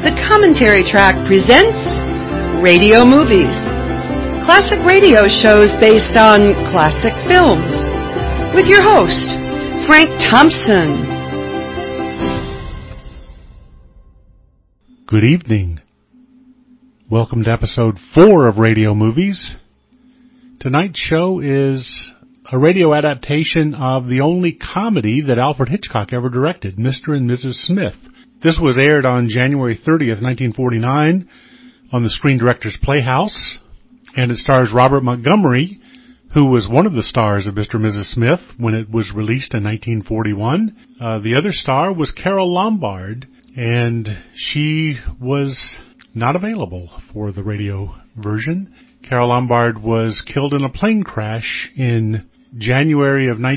The Commentary Track presents Radio Movies. Classic radio shows based on classic films. With your host, Frank Thompson. Good evening. Welcome to episode 4 of Radio Movies. Tonight's show is a radio adaptation of the only comedy that Alfred Hitchcock ever directed, Mr. and Mrs. Smith. This was aired on January 30th, 1949 on the Screen Directors Playhouse, and it stars Robert Montgomery, who was one of the stars of Mr. and Mrs. Smith when it was released in 1941. The other star was Carole Lombard, and she was not available for the radio version. Carole Lombard was killed in a plane crash in January of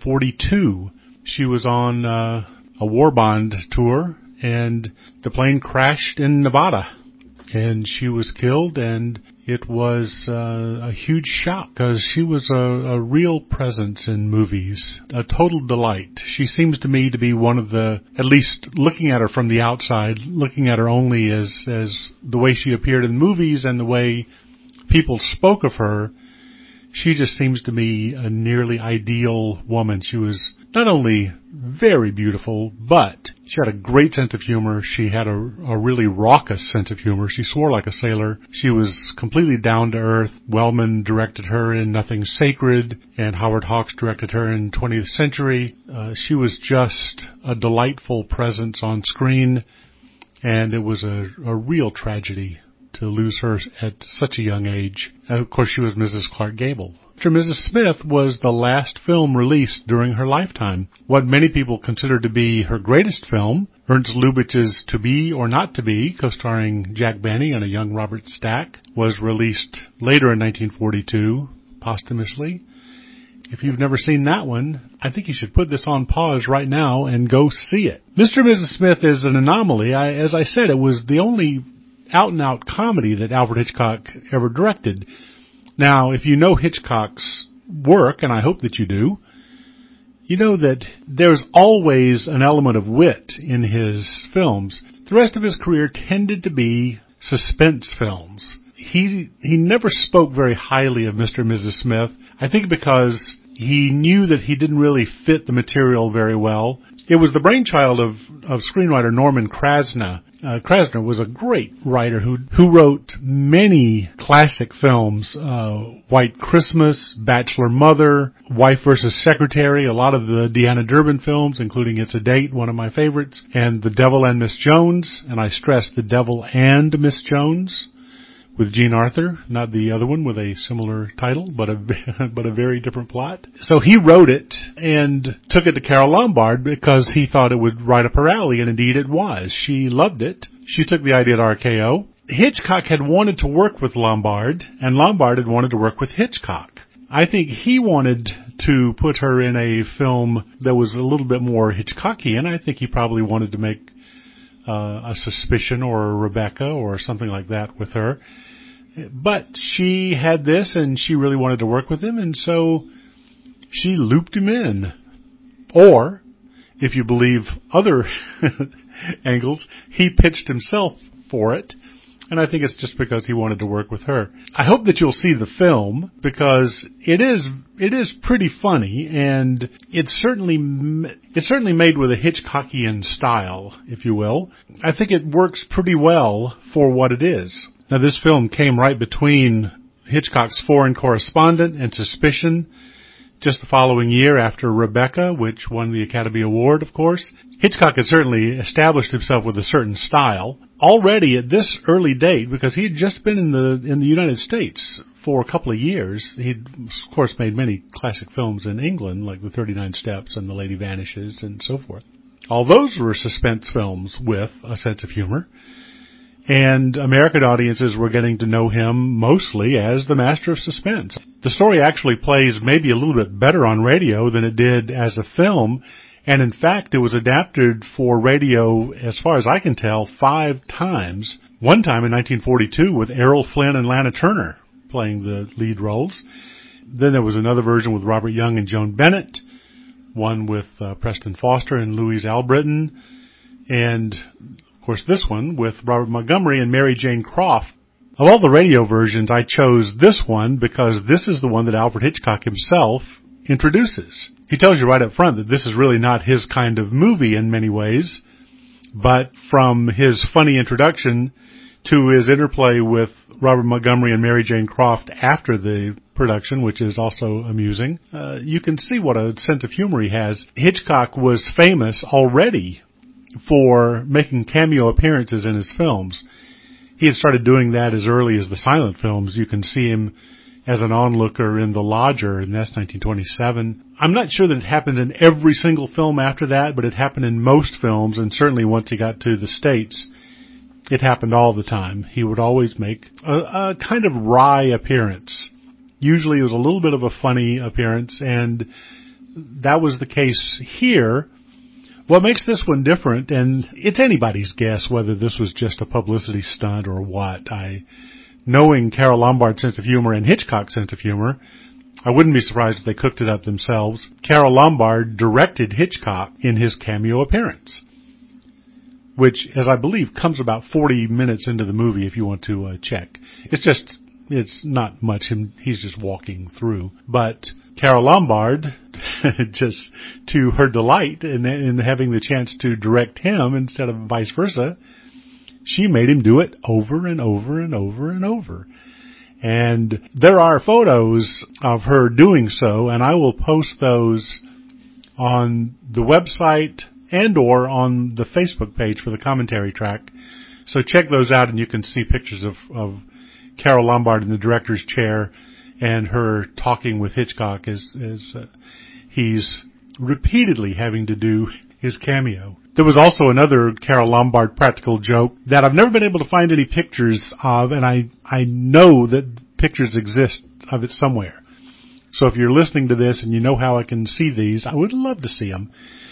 1942. She was on a war bond tour, and the plane crashed in Nevada, and she was killed, and it was a huge shock because she was a real presence in movies, a total delight. She seems to me to be one of the, at least looking at her from the outside, looking at her only as the way she appeared in movies and the way people spoke of her, she just seems to me a nearly ideal woman. She was not only very beautiful, but she had a great sense of humor. She had a really raucous sense of humor. She swore like a sailor. She was completely down to earth. Wellman directed her in Nothing Sacred, and Howard Hawks directed her in 20th Century. She was just a delightful presence on screen, and it was a real tragedy to lose her at such a young age. And of course, she was Mrs. Clark Gable. Mr. and Mrs. Smith was the last film released during her lifetime. What many people consider to be her greatest film, Ernst Lubitsch's To Be or Not to Be, co-starring Jack Benny and a young Robert Stack, was released later in 1942, posthumously. If you've never seen that one, I think you should put this on pause right now and go see it. Mr. and Mrs. Smith is an anomaly. As I said, it was the only out-and-out comedy that Alfred Hitchcock ever directed. Now, if you know Hitchcock's work, and I hope that you do, you know that there's always an element of wit in his films. The rest of his career tended to be suspense films. He never spoke very highly of Mr. and Mrs. Smith, I think because he knew that he didn't really fit the material very well. It was the brainchild of screenwriter Norman Krasna. Krasna was a great writer who wrote many classic films, White Christmas, Bachelor Mother, Wife vs. Secretary, a lot of the Deanna Durbin films, including It's a Date, one of my favorites, and The Devil and Miss Jones, and I stress The Devil and Miss Jones, with Jean Arthur, not the other one with a similar title, but a very different plot. So he wrote it and took it to Carole Lombard because he thought it would right up her alley, and indeed it was. She loved it. She took the idea to RKO. Hitchcock had wanted to work with Lombard, and Lombard had wanted to work with Hitchcock. I think he wanted to put her in a film that was a little bit more Hitchcockian. I think he probably wanted to make a Suspicion or a Rebecca or something like that with her. But she had this and she really wanted to work with him, and so she looped him in. Or, if you believe other angles, he pitched himself for it, and I think it's just because he wanted to work with her. I hope that you'll see the film because it is pretty funny, and it's certainly made with a Hitchcockian style, if you will. I think it works pretty well for what it is. Now, this film came right between Hitchcock's Foreign Correspondent and Suspicion, just the following year after Rebecca, which won the Academy Award, of course. Hitchcock had certainly established himself with a certain style already at this early date because he had just been in the United States for a couple of years. He'd, of course, made many classic films in England, like The 39 Steps and The Lady Vanishes and so forth. All those were suspense films with a sense of humor. And American audiences were getting to know him mostly as the master of suspense. The story actually plays maybe a little bit better on radio than it did as a film, and in fact it was adapted for radio, as far as I can tell, 5 times. One time in 1942 with Errol Flynn and Lana Turner playing the lead roles. Then there was another version with Robert Young and Joan Bennett, one with Preston Foster and Louise Albritton, and Of course, this one with Robert Montgomery and Mary Jane Croft. Of all the radio versions, I chose this one because this is the one that Alfred Hitchcock himself introduces. He tells you right up front that this is really not his kind of movie in many ways, but from his funny introduction to his interplay with Robert Montgomery and Mary Jane Croft after the production, which is also amusing, you can see what a sense of humor he has. Hitchcock was famous already for making cameo appearances in his films. He had started doing that as early as the silent films. You can see him as an onlooker in The Lodger, and that's 1927. I'm not sure that it happened in every single film after that, but it happened in most films, and certainly once he got to the States, it happened all the time. He would always make a kind of wry appearance. Usually it was a little bit of a funny appearance, and that was the case here. What makes this one different, and it's anybody's guess whether this was just a publicity stunt or what. Knowing Carole Lombard's sense of humor and Hitchcock's sense of humor, I wouldn't be surprised if they cooked it up themselves. Carole Lombard directed Hitchcock in his cameo appearance, which, as I believe, comes about 40 minutes into the movie if you want to check. It's not much. He's just walking through. But Carole Lombard, just to her delight in having the chance to direct him instead of vice versa, she made him do it over and over and over and over. And there are photos of her doing so, and I will post those on the website and or on the Facebook page for the commentary track. So check those out, and you can see pictures of Carole Lombard in the director's chair and her talking with Hitchcock as he's repeatedly having to do his cameo. There was also another Carole Lombard practical joke that I've never been able to find any pictures of, and I know that pictures exist of it somewhere. So if you're listening to this and you know how I can see these, I would love to see them.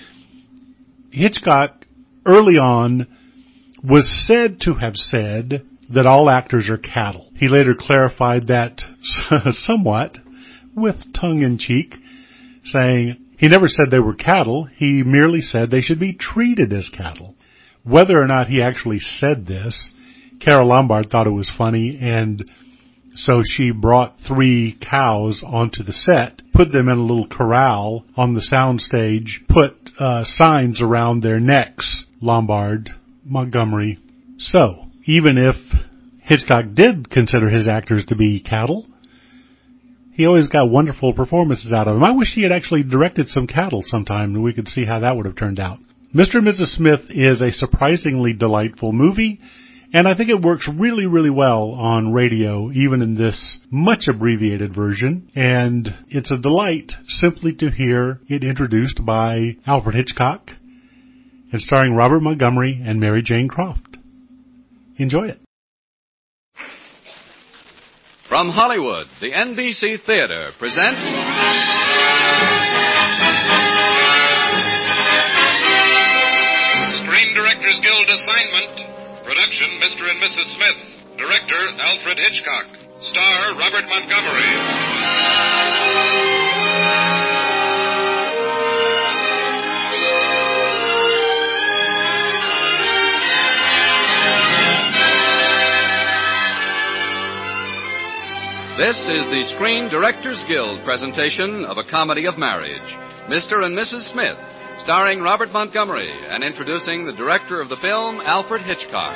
Hitchcock, early on, was said to have said that all actors are cattle. He later clarified that somewhat with tongue-in-cheek, saying he never said they were cattle. He merely said they should be treated as cattle. Whether or not he actually said this, Carole Lombard thought it was funny, and so she brought 3 cows onto the set, put them in a little corral on the sound stage, put signs around their necks, Lombard, Montgomery. So, even if Hitchcock did consider his actors to be cattle, he always got wonderful performances out of them. I wish he had actually directed some cattle sometime, and we could see how that would have turned out. Mr. and Mrs. Smith is a surprisingly delightful movie, and I think it works really, really well on radio, even in this much abbreviated version. And it's a delight simply to hear it introduced by Alfred Hitchcock and starring Robert Montgomery and Mary Jane Croft. Enjoy it. From Hollywood, the NBC Theater presents Screen Directors Guild assignment. Production, Mr. and Mrs. Smith. Director, Alfred Hitchcock. Star, Robert Montgomery. This is the Screen Directors Guild presentation of A Comedy of Marriage, Mr. and Mrs. Smith, starring Robert Montgomery and introducing the director of the film, Alfred Hitchcock.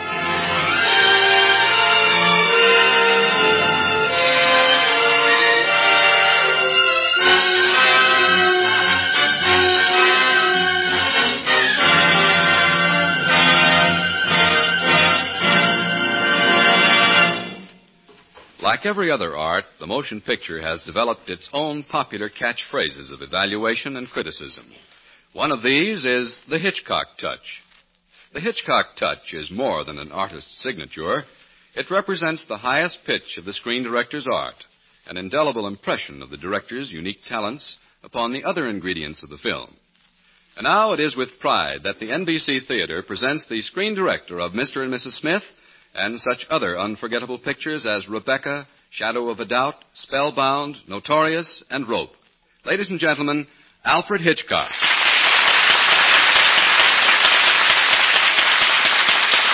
Like every other art, the motion picture has developed its own popular catchphrases of evaluation and criticism. One of these is the Hitchcock touch. The Hitchcock touch is more than an artist's signature. It represents the highest pitch of the screen director's art, an indelible impression of the director's unique talents upon the other ingredients of the film. And now it is with pride that the NBC Theater presents the screen director of Mr. and Mrs. Smith and such other unforgettable pictures as Rebecca, Shadow of a Doubt, Spellbound, Notorious, and Rope. Ladies and gentlemen, Alfred Hitchcock.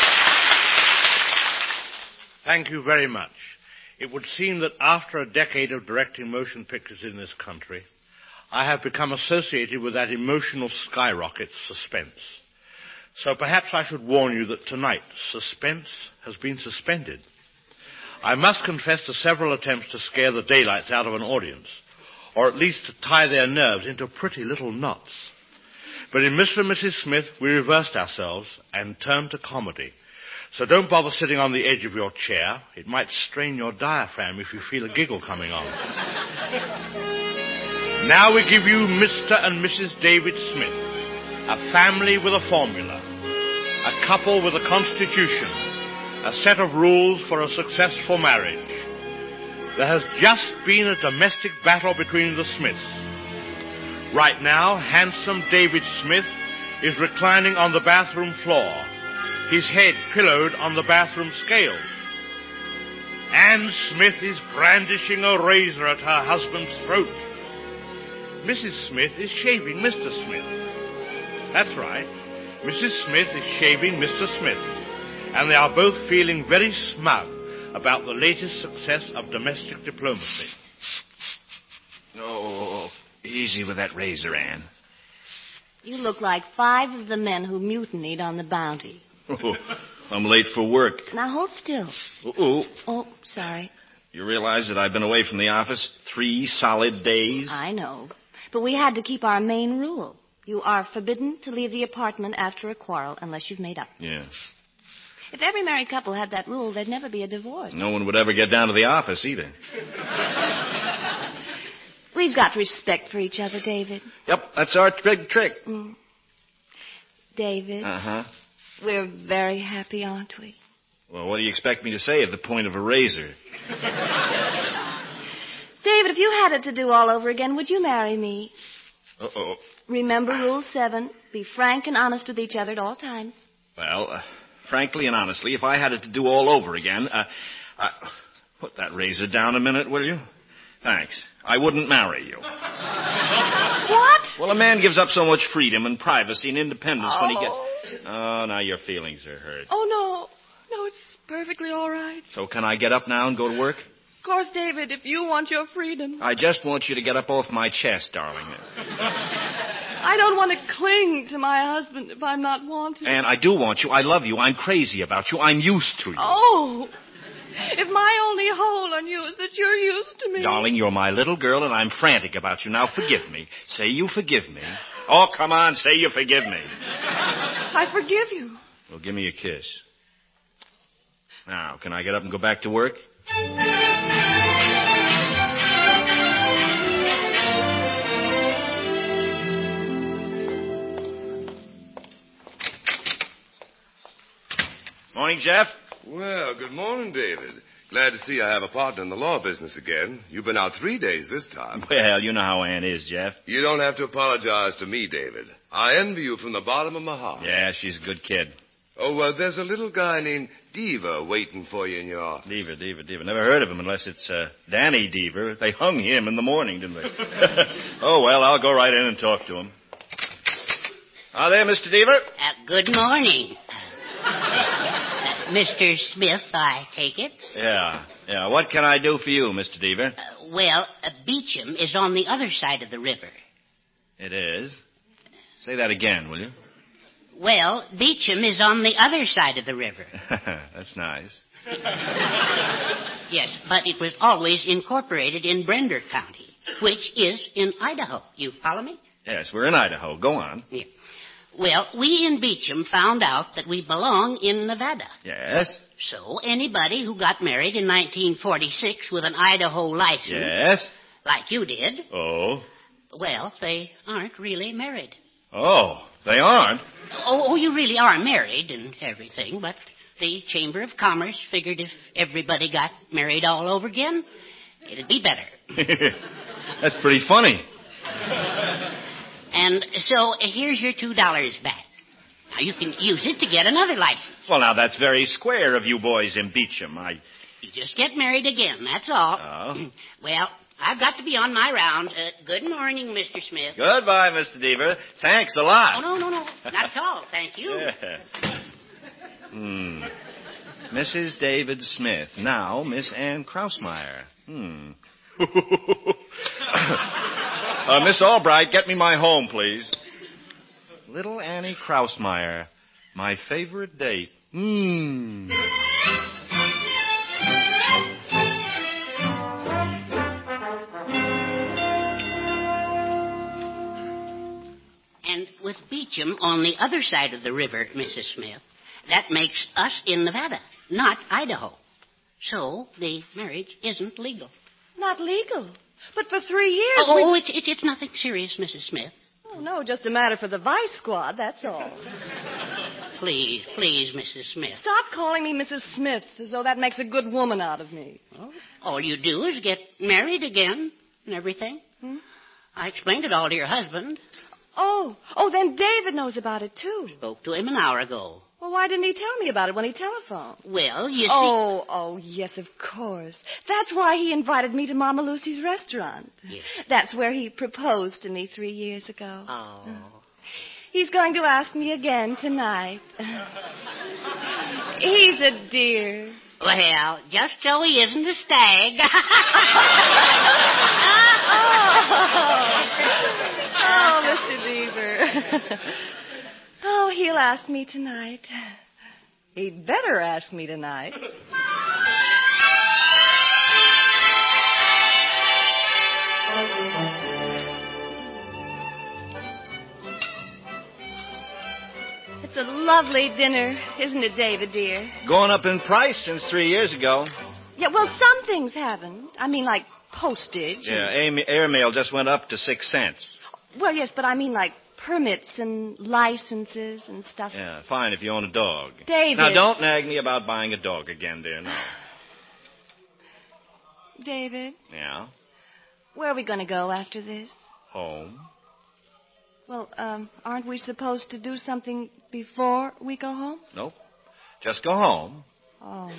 Thank you very much. It would seem that after a decade of directing motion pictures in this country, I have become associated with that emotional skyrocket, suspense. So perhaps I should warn you that tonight, suspense has been suspended. I must confess to several attempts to scare the daylights out of an audience, or at least to tie their nerves into pretty little knots. But in Mr. and Mrs. Smith, we reversed ourselves and turned to comedy. So don't bother sitting on the edge of your chair. It might strain your diaphragm if you feel a giggle coming on. Now we give you Mr. and Mrs. David Smith, a family with a formula, a couple with a constitution, a set of rules for a successful marriage. There has just been a domestic battle between the Smiths. Right now, handsome David Smith is reclining on the bathroom floor, his head pillowed on the bathroom scales. Anne Smith is brandishing a razor at her husband's throat. Mrs. Smith is shaving Mr. Smith. That's right. Mrs. Smith is shaving Mr. Smith. And they are both feeling very smug about the latest success of domestic diplomacy. Oh, easy with that razor, Anne. You look like 5 of the men who mutinied on the Bounty. Oh, I'm late for work. Now, hold still. Uh-oh. Oh, sorry. You realize that I've been away from the office 3 solid days? I know. But we had to keep our main rule. You are forbidden to leave the apartment after a quarrel unless you've made up. Yes. If every married couple had that rule, there'd never be a divorce. No one would ever get down to the office either. We've got respect for each other, David. Yep, that's our big trick. David. Uh-huh. We're very happy, aren't we? Well, what do you expect me to say at the point of a razor? David, if you had it to do all over again, would you marry me? Uh-oh. Remember Rule 7. Be frank and honest with each other at all times. Well, frankly and honestly, if I had it to do all over again, put that razor down a minute, will you? Thanks. I wouldn't marry you. What? Well, a man gives up so much freedom and privacy and independence when he gets... Oh, now your feelings are hurt. Oh, no. No, it's perfectly all right. So can I get up now and go to work? Of course, David, if you want your freedom. I just want you to get up off my chest, darling. I don't want to cling to my husband if I'm not wanted. And I do want you. I love you. I'm crazy about you. I'm used to you. Oh, if my only hold on you is that you're used to me. Darling, you're my little girl, and I'm frantic about you. Now, forgive me. Say you forgive me. Oh, come on, say you forgive me. I forgive you. Well, give me a kiss. Now, can I get up and go back to work? Morning, Jeff. Well, good morning, David. Glad to see I have a partner in the law business again. You've been out 3 days this time. Well, you know how Ann is, Jeff. You don't have to apologize to me, David. I envy you from the bottom of my heart. Yeah, she's a good kid. Oh, there's a little guy named Deaver waiting for you in your office. Deaver. Never heard of him unless it's Danny Deaver. They hung him in the morning, didn't they? Oh, well, I'll go right in and talk to him. There, Mr. Deaver. Good morning. Mr. Smith, I take it? Yeah. What can I do for you, Mr. Deaver? Beecham is on the other side of the river. It is? Say that again, will you? Well, Beecham is on the other side of the river. That's nice. Yes, but it was always incorporated in Brender County, which is in Idaho. You follow me? Yes, we're in Idaho. Go on. Yeah. Well, we in Beecham found out that we belong in Nevada. Yes? So anybody who got married in 1946 with an Idaho license... Yes? Like you did... Oh? Well, they aren't really married. Oh, they aren't? Oh, you really are married and everything, but the Chamber of Commerce figured if everybody got married all over again, it'd be better. That's pretty funny. And so here's your $2 back. Now, you can use it to get another license. Well, now, that's very square of you boys in Beecham. You just get married again, that's all. Oh? Well, I've got to be on my round. Good morning, Mr. Smith. Goodbye, Mr. Deaver. Thanks a lot. Oh, no. Not at all. Thank you. Yeah. Mrs. David Smith. Now, Miss Ann Krausmeyer. Miss Albright, get me my home, please. Little Annie Krausmeyer. My favorite date. And with Beecham on the other side of the river, Mrs. Smith, that makes us in Nevada, not Idaho. So the marriage isn't legal. Not legal. But for 3 years... It's nothing serious, Mrs. Smith. Oh, no, just a matter for the vice squad, that's all. Please, Mrs. Smith. Stop calling me Mrs. Smith, as though that makes a good woman out of me. Well, all you do is get married again and everything. I explained it all to your husband. Oh, then David knows about it, too. Spoke to him an hour ago. Well, why didn't he tell me about it when he telephoned? Well, you see... Oh, yes, of course. That's why he invited me to Mama Lucy's restaurant. Yes. That's where he proposed to me 3 years ago. Oh. He's going to ask me again tonight. He's a dear. Well, just so he isn't a stag. Oh, Mr. Deaver. Oh, he'll ask me tonight. He'd better ask me tonight. It's a lovely dinner, isn't it, David, dear? Going up in price since 3 years ago. Yeah, well, some things haven't. I mean, like postage. Yeah, airmail just went up to 6 cents. Well, yes, but I mean like permits and licenses and stuff. Yeah, fine if you own a dog. David. Now, don't nag me about buying a dog again, dear, no. David, Yeah? where are we going to go after this? Home. Well, aren't we supposed to do something before we go home? Nope. Just go home. Oh.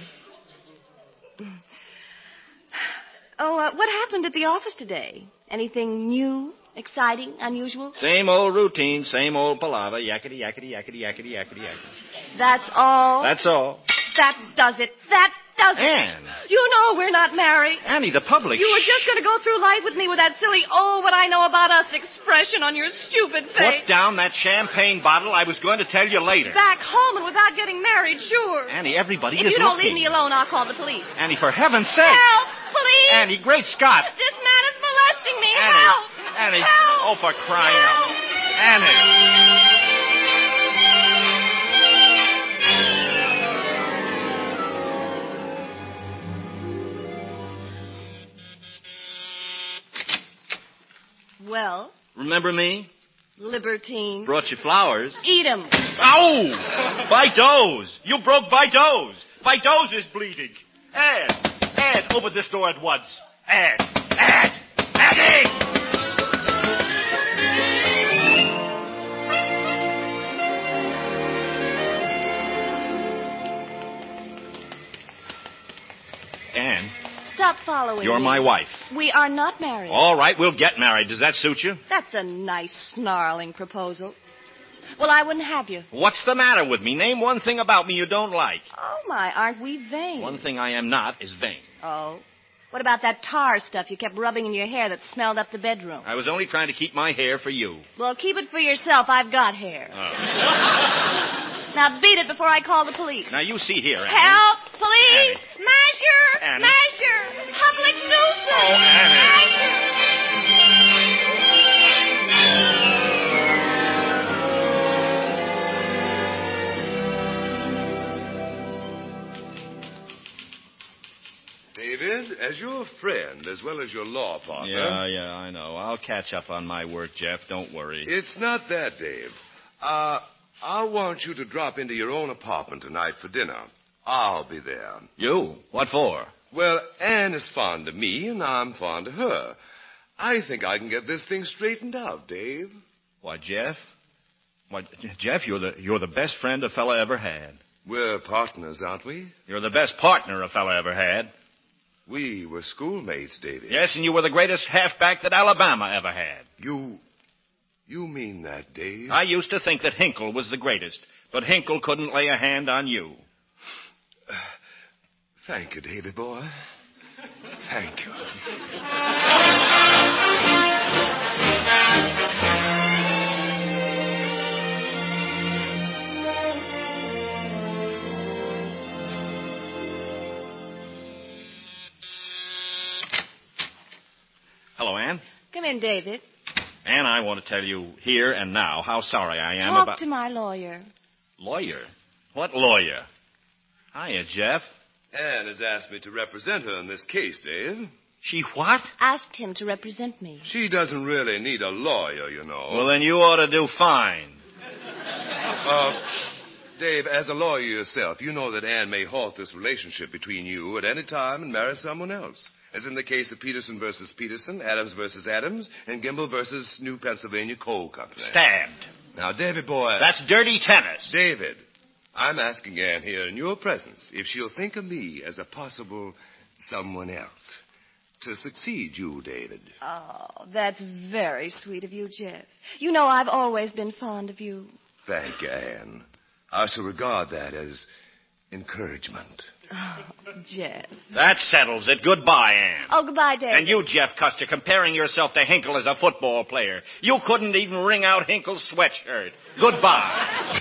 What happened at the office today? Anything new, exciting, unusual? Same old routine, same old palaver. Yakety, yakety, yakety, yakety, yakety, yakety. That's all? That's all. That does it. That does it. Anne. You know we're not married. Annie, the public... You were just going to go through life with me with that silly, what I know about us expression on your stupid face. Put down that champagne bottle. I was going to tell you later. Back home and without getting married, sure. Annie, everybody is looking. If you don't looking. leave me alone, I'll call the police. Annie, for heaven's sake. Help! Police! Annie, great Scott. This man is molesting me. Annie. Help! Annie. Help! Oh, for crying out. Annie. Well? Remember me? Libertine. Brought you flowers. Eat 'em. Ow! Vidose! You broke Vidose! Vidose is bleeding. Ed, open this door at once. Ed! Eddie! Anne. Stop following You're me. my wife. We are not married. All right, we'll get married. Does that suit you? That's a nice, snarling proposal. Well, I wouldn't have you. What's the matter with me? Name one thing about me you don't like. Oh, my, aren't we vain? One thing I am not is vain. Oh. What about that tar stuff you kept rubbing in your hair that smelled up the bedroom? I was only trying to keep my hair for you. Well, keep it for yourself. I've got hair. Oh. Now, beat it before I call the police. Now, you see here, Annie. Help! Police! Annie. Masher! Annie. Masher! Public nuisance! Oh, Annie. Masher! David, as your friend as well as your law partner... Yeah, I know. I'll catch up on my work, Jeff. Don't worry. It's not that, Dave. I want you to drop into your own apartment tonight for dinner. I'll be there. You? What for? Well, Anne is fond of me, and I'm fond of her. I think I can get this thing straightened out, Dave. Why, Jeff? Jeff, you're the best friend a fella ever had. We're partners, aren't we? You're the best partner a fella ever had. We were schoolmates, David. Yes, and you were the greatest halfback that Alabama ever had. You mean that, Dave? I used to think that Hinkle was the greatest, but Hinkle couldn't lay a hand on you. Thank you, Davy boy. Thank you. Hello, Ann. Come in, David. Ann, I want to tell you here and now how sorry I am Talk about... to my lawyer. Lawyer? What lawyer? Hiya, Jeff. Anne has asked me to represent her in this case, Dave. She what? Asked him to represent me. She doesn't really need a lawyer, you know. Well, then you ought to do fine. Dave, as a lawyer yourself, you know that Anne may halt this relationship between you at any time and marry someone else. As in the case of Peterson versus Peterson, Adams versus Adams, and Gimble versus New Pennsylvania Coal Company. Stabbed. Now, David boy... That's dirty tennis. David, I'm asking Anne here in your presence if she'll think of me as a possible someone else to succeed you, David. Oh, that's very sweet of you, Jeff. You know I've always been fond of you. Thank you, Anne. I shall regard that as encouragement. Oh, Jeff. That settles it. Goodbye, Ann. Oh, goodbye, David. And you, Jeff Custer, comparing yourself to Hinkle as a football player. You couldn't even wring out Hinkle's sweatshirt. Goodbye.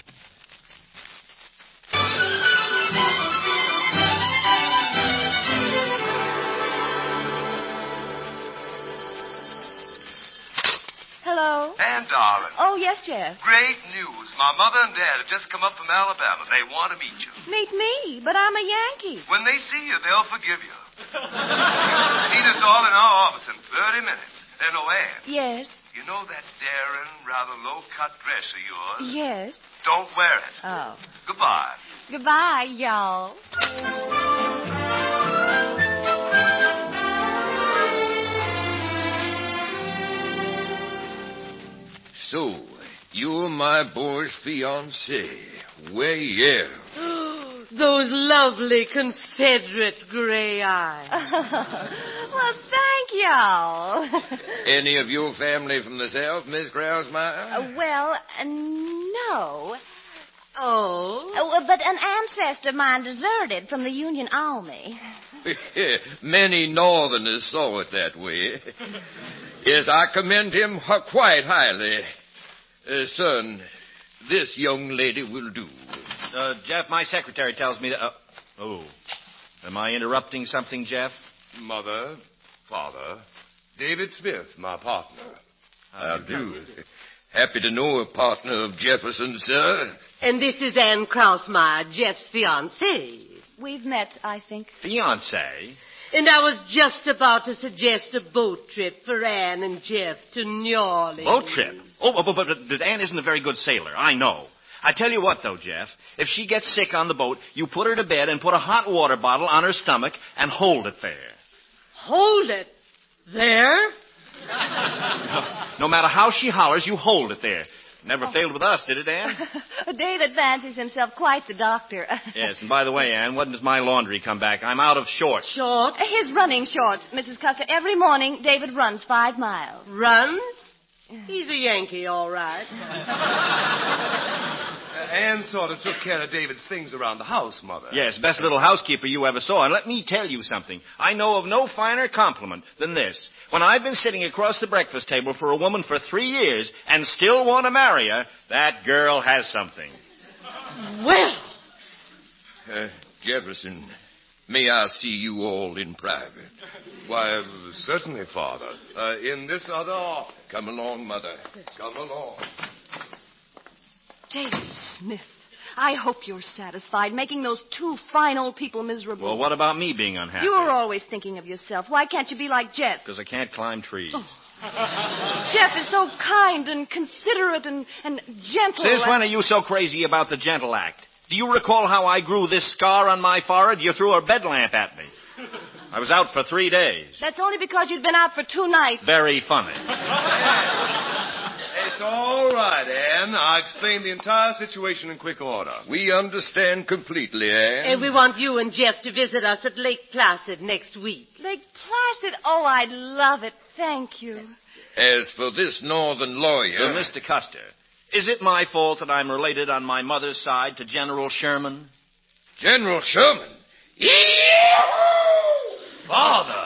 Hello? Anne, darling. Oh, yes, Jeff. Great news. My mother and Dad have just come up from Alabama. They want to meet you. Meet me, but I'm a Yankee. When they see you, they'll forgive you. Meet us all in our office in 30 minutes. And, Anne. Yes? You know that daring, rather low-cut dress of yours? Yes. Don't wear it. Oh. Goodbye. Goodbye, y'all. So, you're my boy's fiancée. Well, yeah. Those lovely Confederate gray eyes. Well, thank y'all. Any of your family from the South, Miss Krausemeyer? No. Oh? But an ancestor of mine deserted from the Union Army. Many Northerners saw it that way. Yes, I commend him quite highly. Son, this young lady will do. Jeff, my secretary tells me that... Am I interrupting something, Jeff? Mother, father, David Smith, my partner. I'll do. Happy to know a partner of Jefferson, sir. And this is Ann Krausemeyer, Jeff's fiancée. We've met, I think. Fiancée? And I was just about to suggest a boat trip for Ann and Jeff to New Orleans. Boat trip? But Ann isn't a very good sailor. I know. I tell you what, though, Jeff. If she gets sick on the boat, you put her to bed and put a hot water bottle on her stomach and hold it there. Hold it there? No matter how she hollers, you hold it there. Never failed with us, did it, Ann? David fancies himself quite the doctor. Yes, and by the way, Ann, when does my laundry come back? I'm out of shorts. Shorts? His running shorts, Mrs. Custer. Every morning, David runs 5 miles. Runs? He's a Yankee, all right. Anne sort of took care of David's things around the house, Mother. Yes, best little housekeeper you ever saw. And let me tell you something. I know of no finer compliment than this. When I've been sitting across the breakfast table for a woman for 3 years and still want to marry her, that girl has something. Well. Jefferson, may I see you all in private? Why, certainly, Father. In this other office. Come along, Mother. Come along. David Smith, I hope you're satisfied making those 2 fine old people miserable. Well, what about me being unhappy? You're always thinking of yourself. Why can't you be like Jeff? Because I can't climb trees. Jeff is so kind and considerate and gentle. Since when are you so crazy about the gentle act? Do you recall how I grew this scar on my forehead? You threw a bed lamp at me. I was out for 3 days. That's only because you'd been out for 2 nights. Very funny. It's all right, Anne. I explained the entire situation in quick order. We understand completely, Anne. And we want you and Jeff to visit us at Lake Placid next week. Lake Placid? Oh, I'd love it. Thank you. As for this northern lawyer... Mr. Custer, is it my fault that I'm related on my mother's side to General Sherman? General Sherman? Father!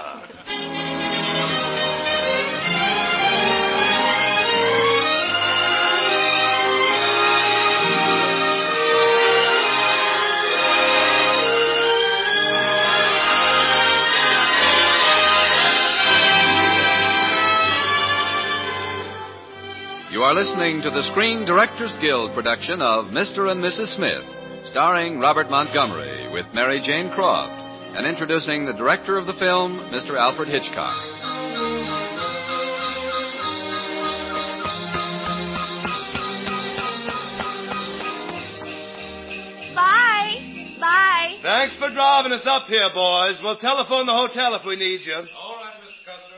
You are listening to the Screen Directors Guild production of Mr. and Mrs. Smith, starring Robert Montgomery with Mary Jane Croft, and introducing the director of the film, Mr. Alfred Hitchcock. Bye. Bye. Thanks for driving us up here, boys. We'll telephone the hotel if we need you. All right, Mr. Custer.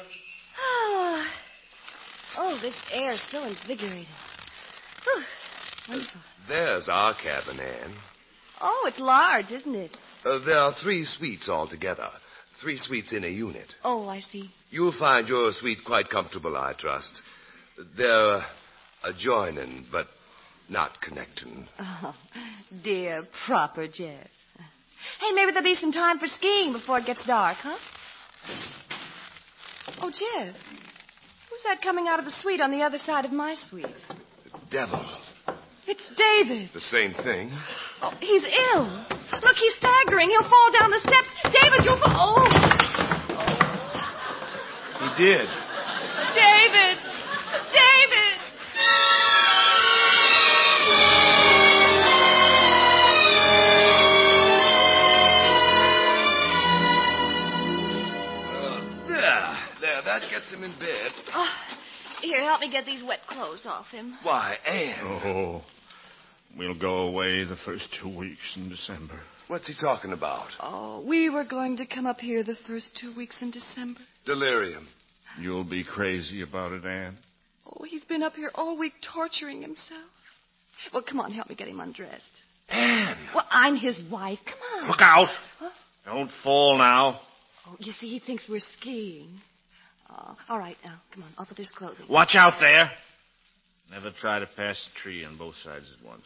Oh, this air is so invigorating. Whew. Wonderful. There's our cabin, Anne. Oh, it's large, isn't it? There are 3 suites altogether. 3 suites in a unit. Oh, I see. You'll find your suite quite comfortable, I trust. They're adjoining, but not connecting. Oh, dear, proper Jeff. Hey, maybe there'll be some time for skiing before it gets dark, huh? Oh, Jeff. Who's that coming out of the suite on the other side of my suite? Devil. It's David. The same thing. Oh, he's ill. Look, he's staggering. He'll fall down the steps. David, you'll fall. Oh. He did. David. David. There, that gets him in bed. Oh, here, help me get these wet clothes off him. Why, Anne. Oh, we'll go away the first 2 weeks in December. What's he talking about? Oh, we were going to come up here the first 2 weeks in December. Delirium. You'll be crazy about it, Anne. Oh, he's been up here all week torturing himself. Well, come on, help me get him undressed. Anne. Well, I'm his wife. Come on. Look out. Huh? Don't fall now. Oh, you see, he thinks we're skiing. Oh, all right, now, come on, off with his clothing. Watch out there. Never try to pass the tree on both sides at once.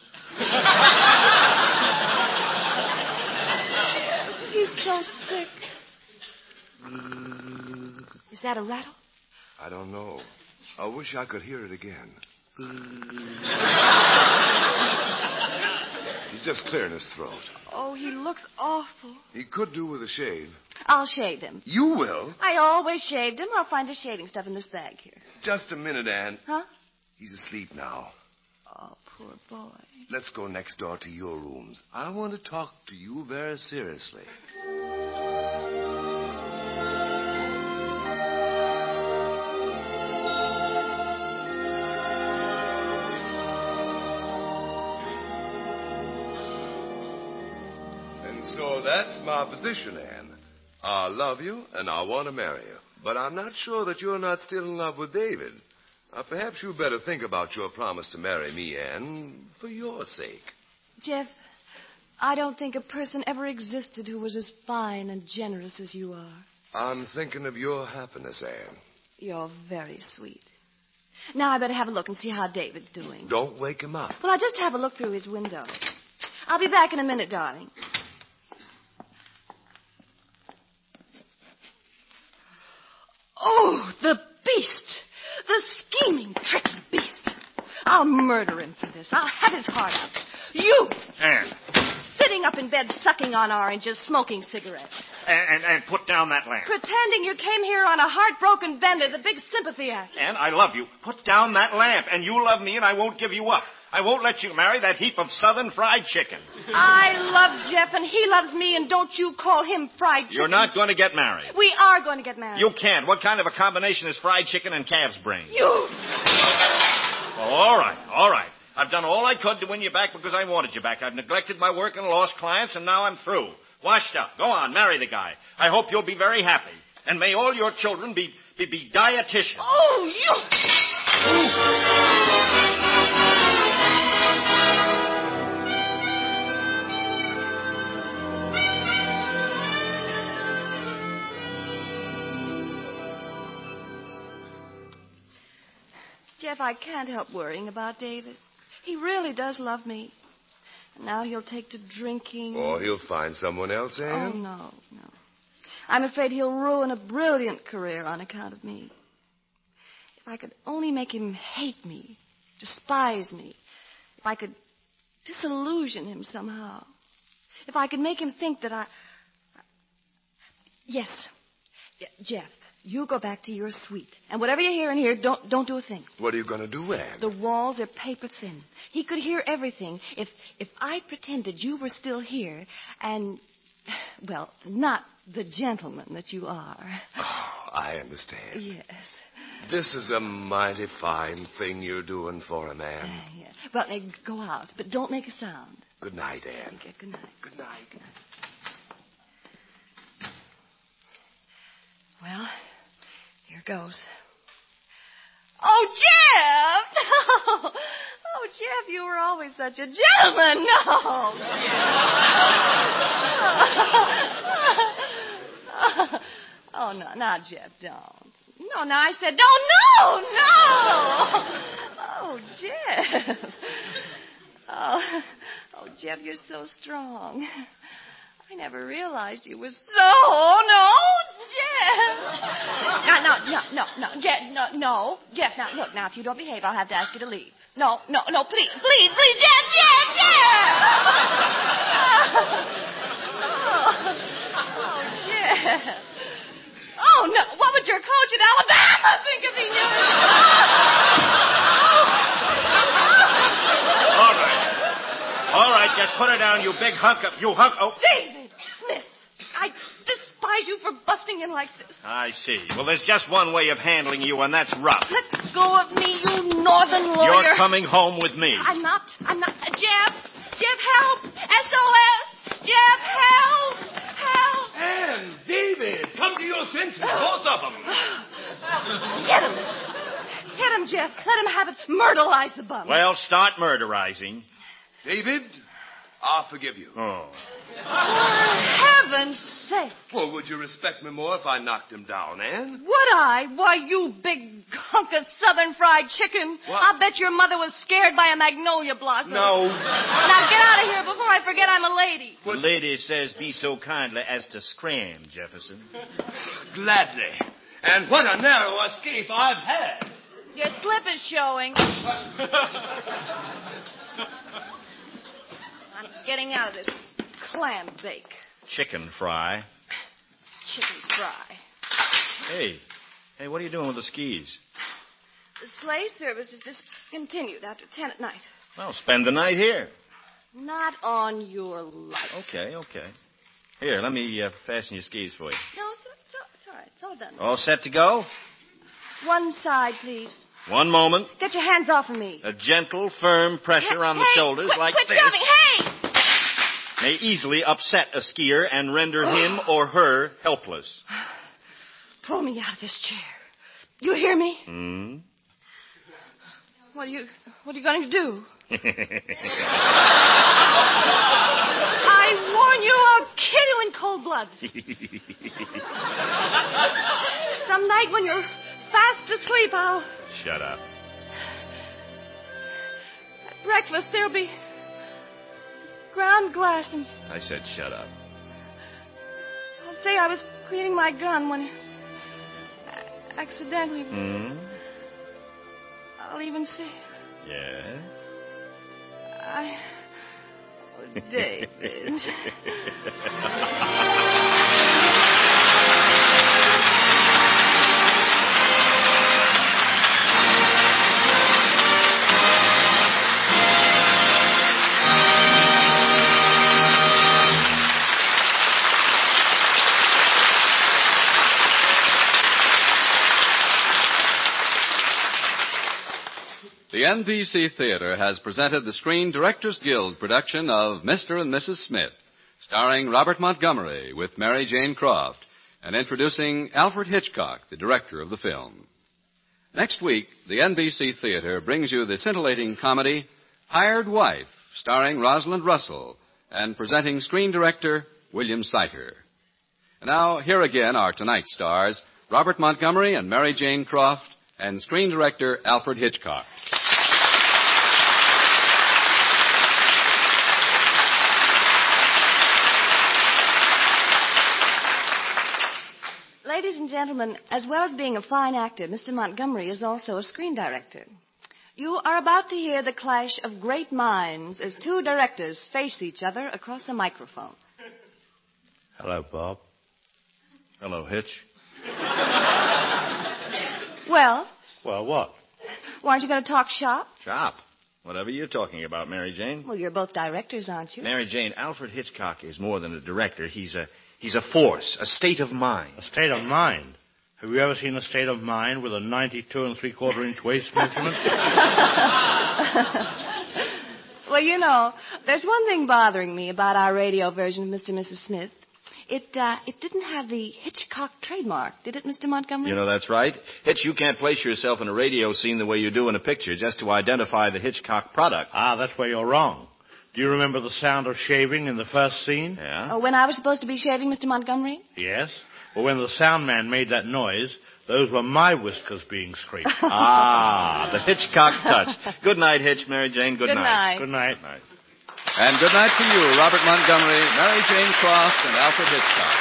He's so sick. Is that a rattle? I don't know. I wish I could hear it again. He's just clearing his throat. Oh, he looks awful. He could do with a shave. I'll shave him. You will? I always shaved him. I'll find his shaving stuff in this bag here. Just a minute, Anne. Huh? He's asleep now. Oh, poor boy. Let's go next door to your rooms. I want to talk to you very seriously. And so that's my position, Anne. I love you, and I want to marry you. But I'm not sure that you're not still in love with David. Perhaps you'd better think about your promise to marry me, Anne, for your sake. Jeff, I don't think a person ever existed who was as fine and generous as you are. I'm thinking of your happiness, Anne. You're very sweet. Now I better have a look and see how David's doing. Don't wake him up. Well, I'll just have a look through his window. I'll be back in a minute, darling. Oh, the beast! The scheming, tricky beast. I'll murder him for this. I'll have his heart out. You! Anne. Sitting up in bed sucking on oranges, smoking cigarettes. And put down that lamp. Pretending you came here on a heartbroken bender, the big sympathy act. Anne, I love you. Put down that lamp, and you love me, and I won't give you up. I won't let you marry that heap of southern fried chicken. I love Jeff, and he loves me, and don't you call him fried chicken. You're not going to get married. We are going to get married. You can't. What kind of a combination is fried chicken and calf's brain? You... All right. I've done all I could to win you back because I wanted you back. I've neglected my work and lost clients, and now I'm through. Washed up. Go on, marry the guy. I hope you'll be very happy. And may all your children be dietitians. Oh, you... Jeff, I can't help worrying about David. He really does love me. Now he'll take to drinking. Or he'll find someone else, Anne. Oh, no. I'm afraid he'll ruin a brilliant career on account of me. If I could only make him hate me, despise me, if I could disillusion him somehow, if I could make him think that Yes. Jeff, you go back to your suite. And whatever you hear in here, don't do a thing. What are you going to do, Anne? The walls are paper thin. He could hear everything if I pretended you were still here and, well, not the gentleman that you are. Oh, I understand. Yes. This is a mighty fine thing you're doing for him, Anne. Yes. Well, now, go out, but don't make a sound. Good night, Anne. Okay, good night. Good night. Good night. Well, here goes. Oh, Jeff! Oh, Jeff, you were always such a gentleman. No. Oh, no, now, Jeff, don't. No, now I said, don't, no. Oh, Jeff. Oh, Jeff, you're so strong. I never realized you were so... No, Jeff. No, Jeff, no. Jeff, now, look, now, if you don't behave, I'll have to ask you to leave. No, please, Jeff. Oh, Jeff. Oh, no, what would your coach at Alabama think if he knew it? All right, just put her down, you big hunk of... You hunk... Oh. David Smith, I despise you for busting in like this. I see. Well, there's just one way of handling you, and that's rough. Let go of me, you northern lawyer. You're coming home with me. I'm not. Jeff, help. SOS. Jeff, help. Anne, David, come to your senses, both of them. Hit him, Jeff. Let him have it. Murderize the bum. Well, start murderizing. David, I'll forgive you. Oh. For heaven's sake. Well, would you respect me more if I knocked him down, Anne? Would I? Why, you big hunk of southern fried chicken. What? I'll bet your mother was scared by a magnolia blossom. No. Now get out of here before I forget I'm a lady. The lady says be so kindly as to scram, Jefferson. Gladly. And what a narrow escape I've had. Your slip is showing. I'm getting out of this clam bake. Chicken fry. Chicken fry. Hey, what are you doing with the skis? The sleigh service is discontinued after 10 at night. Well, spend the night here. Not on your life. Okay. Here, let me fasten your skis for you. No, it's all right. It's all done. All set to go? One side, please. One moment. Get your hands off of me. A gentle, firm pressure on the shoulders like quit this shoving. Hey! may easily upset a skier and render him or her helpless. Pull me out of this chair. You hear me? Hmm? What are you going to do? I warn you, I'll kill you in cold blood. Some night when you're fast asleep, I'll... Shut up. At breakfast, there'll be ground glass and... I said shut up. I'll say I was cleaning my gun when... accidentally... Hmm? I'll even say... Yes? Oh, David. The NBC Theater has presented the Screen Directors Guild production of Mr. and Mrs. Smith, starring Robert Montgomery with Mary Jane Croft, and introducing Alfred Hitchcock, the director of the film. Next week, the NBC Theater brings you the scintillating comedy Hired Wife, starring Rosalind Russell, and presenting screen director William Siker. And now, here again are tonight's stars, Robert Montgomery and Mary Jane Croft, and screen director Alfred Hitchcock. ladies and gentlemen, as well as being a fine actor, Mr. Montgomery is also a screen director. You are about to hear the clash of great minds as two directors face each other across a microphone. Hello, Bob. Hello, Hitch. Well? Well, what? Well, aren't you going to talk shop? Shop. Whatever you're talking about, Mary Jane. Well, you're both directors, aren't you? Mary Jane, Alfred Hitchcock is more than a director. He's a force, a state of mind. A state of mind? Have you ever seen a state of mind with a 92 3/4 inch waist measurement? Well, you know, there's one thing bothering me about our radio version of Mr. and Mrs. Smith. It didn't have the Hitchcock trademark, did it, Mr. Montgomery? You know, that's right. Hitch, you can't place yourself in a radio scene the way you do in a picture, just to identify the Hitchcock product. Ah, that's where you're wrong. Do you remember the sound of shaving in the first scene? Yeah. Oh, when I was supposed to be shaving, Mr. Montgomery? Yes. Well, when the sound man made that noise, those were my whiskers being scraped. Ah, the Hitchcock touch. Good night, Hitch, Mary Jane. Good night. Good night. Good night. And good night to you, Robert Montgomery, Mary Jane Croft, and Alfred Hitchcock.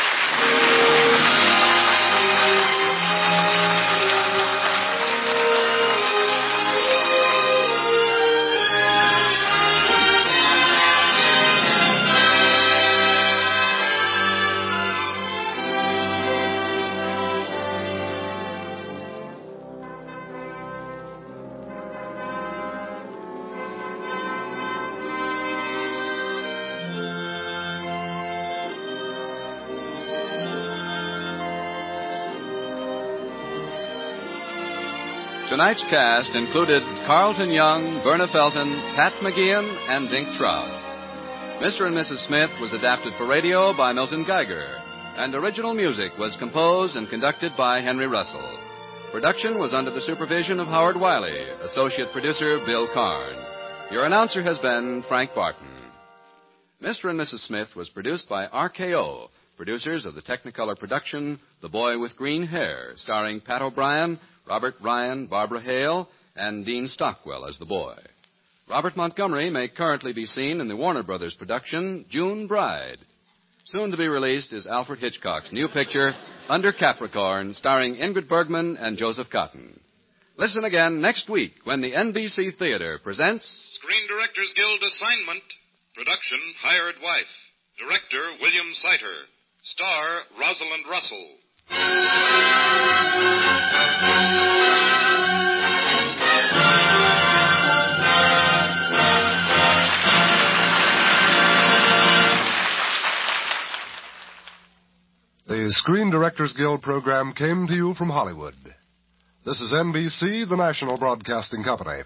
Tonight's cast included Carlton Young, Verna Felton, Pat McGeehan, and Dink Trout. Mr. and Mrs. Smith was adapted for radio by Milton Geiger, and original music was composed and conducted by Henry Russell. Production was under the supervision of Howard Wiley, associate producer Bill Karn. Your announcer has been Frank Barton. Mr. and Mrs. Smith was produced by RKO, producers of the Technicolor production The Boy with Green Hair, starring Pat O'Brien, Robert Ryan, Barbara Hale, and Dean Stockwell as the boy. Robert Montgomery may currently be seen in the Warner Brothers production June Bride. Soon to be released is Alfred Hitchcock's new picture, Under Capricorn, starring Ingrid Bergman and Joseph Cotton. Listen again next week when the NBC Theater presents Screen Directors Guild Assignment. Production, Hired Wife. Director, William Seiter. Star, Rosalind Russell. The Screen Directors Guild program came to you from Hollywood. This is NBC, the national broadcasting company.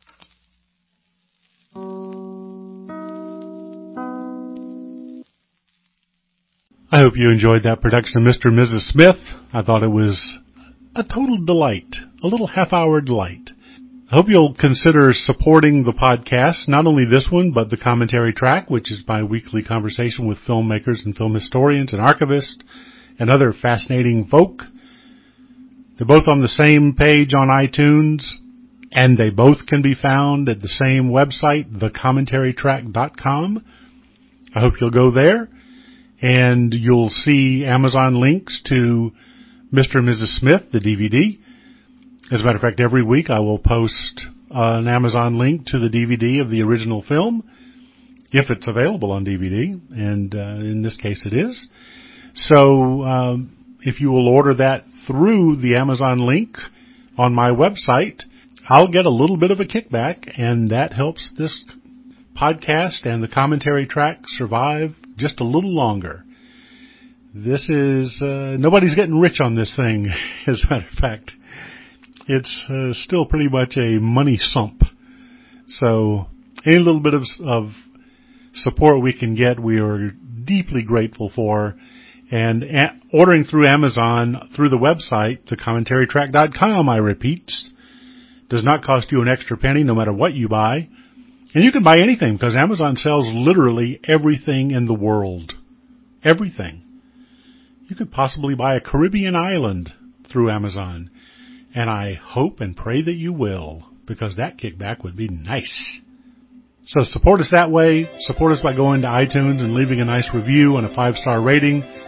I hope you enjoyed that production of Mr. and Mrs. Smith. I thought it was a total delight, a little half-hour delight. I hope you'll consider supporting the podcast, not only this one, but the commentary track, which is my weekly conversation with filmmakers and film historians and archivists and other fascinating folk. They're both on the same page on iTunes, and they both can be found at the same website, thecommentarytrack.com. I hope you'll go there, and you'll see Amazon links to Mr. and Mrs. Smith, the DVD. As a matter of fact, every week I will post an Amazon link to the DVD of the original film, if it's available on DVD, and in this case it is. So if you will order that through the Amazon link on my website, I'll get a little bit of a kickback, and that helps this podcast and the commentary track survive just a little longer. This is, nobody's getting rich on this thing, as a matter of fact. It's still pretty much a money sump. So any little bit of support we can get, we are deeply grateful for. And ordering through Amazon, through the website, thecommentarytrack.com, I repeat, does not cost you an extra penny no matter what you buy. And you can buy anything because Amazon sells literally everything in the world. Everything. You could possibly buy a Caribbean island through Amazon. And I hope and pray that you will, because that kickback would be nice. So support us that way. Support us by going to iTunes and leaving a nice review and a 5-star rating.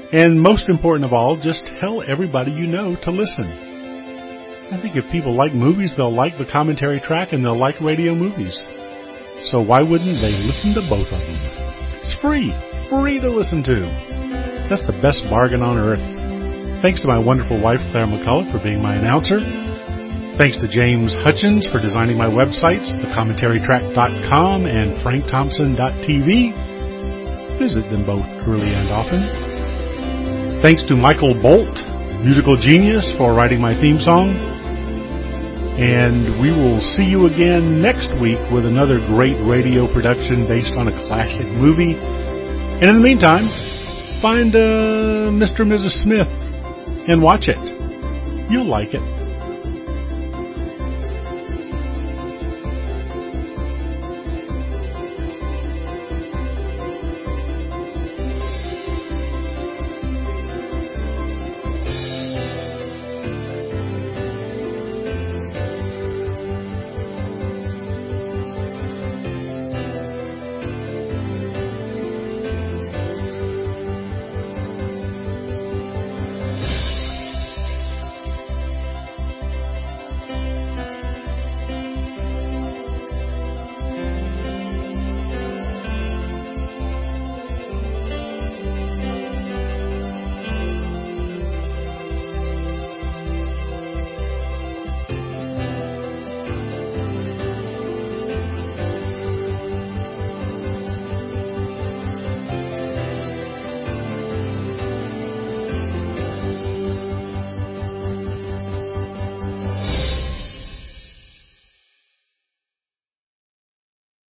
And most important of all, just tell everybody you know to listen. I think if people like movies, they'll like the commentary track and they'll like radio movies. So why wouldn't they listen to both of them? It's free to listen to. That's the best bargain on earth. Thanks to my wonderful wife, Claire McCullough, for being my announcer. Thanks to James Hutchins for designing my websites, thecommentarytrack.com and frankthompson.tv. Visit them both early and often. Thanks to Michael Bolt, musical genius, for writing my theme song. And we will see you again next week with another great radio production based on a classic movie. And in the meantime, find Mr. and Mrs. Smith and watch it. You'll like it.